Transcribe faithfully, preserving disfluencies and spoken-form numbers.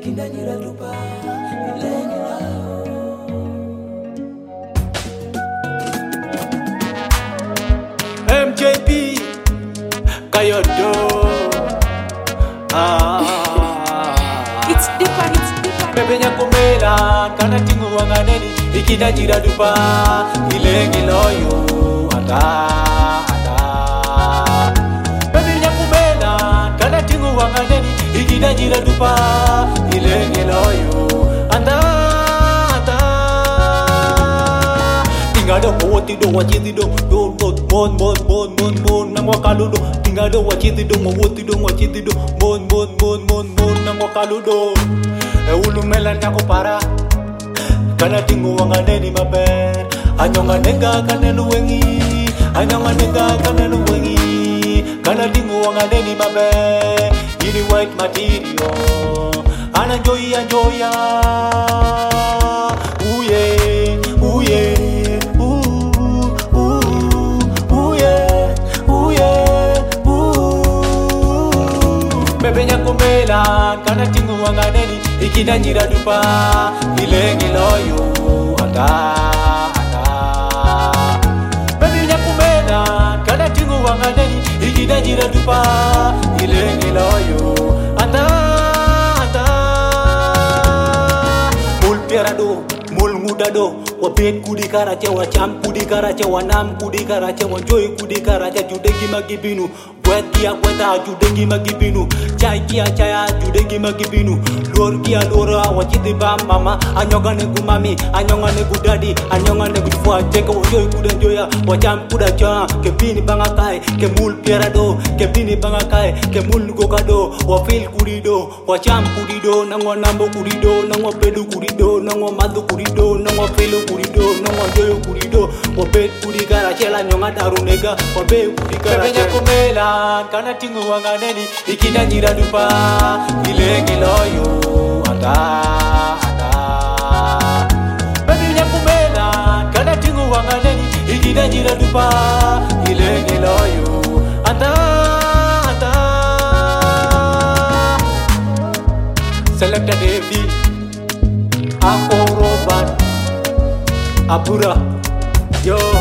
ikinda jira dupa ilengila M J P Kayodo. Ah, it's deeper, it's deeper. Bebe nyakumela kana tingu wanganeni ikinda jira dupa ilengila yo anda anda. Bebe nyakumela kana tingu wanganeni ikinda jira dupa ilengila yo anda anda. Tingado woti do wachiti do do do mon mon mon mon mon na mwakaludo. Tingado wachiti do woti do wachiti do mon mon mon mon mon na mwakaludo. E ulumela nyako para kana tingu wanganeni mabe. Anyonga nenga kanenu wengi, anyonga nenga kanenu wengi. Kana tingu wanganeni mabe. Ini white material, ana joy enjoy ya. Ooh yeah, ooh yeah, ooh ooh ooh yeah, ooh yeah, ooh. Bebe nyakumela kana tingu wanganeni ikinda jira dupa ilengila yo anda anda. Bebe nyakumela kana tingu wanganeni ikinda jira dupa ilengila yo anda anda. Mul pierado mul mudado wapet kudi karacha wacham kudi karacha wanam kudi karacha wanjoy kudi karacha judegi magibinu Weti akweta judegi magibinu chai kia chaya judegi magibinu lor kia lora wachiti ba mama anyonga ne gumami anyonga ne gudadi anyonga ne gudfua cheka wojoy kudenjoya wacham kuda cha ke bini banga kai ke mul pierado ke bini banga kai ke mul gokado wafil kurido wacham kurido nangwa nambo kurido nangwa pedu kurido nangwa madu kurido nangwa pelu kurido nangwa joyo kurido wapet kurigara chela nyonga darunega wabe kurigara bebe nyakumela kana tingu wanganeni ikinda jira dupa ilengila yo anda anda. Bebe nyakumela kana tingu wanganeni ikinda jira dupa ilengila yo anda anda. Selecta Devi Akoroban Abura yo.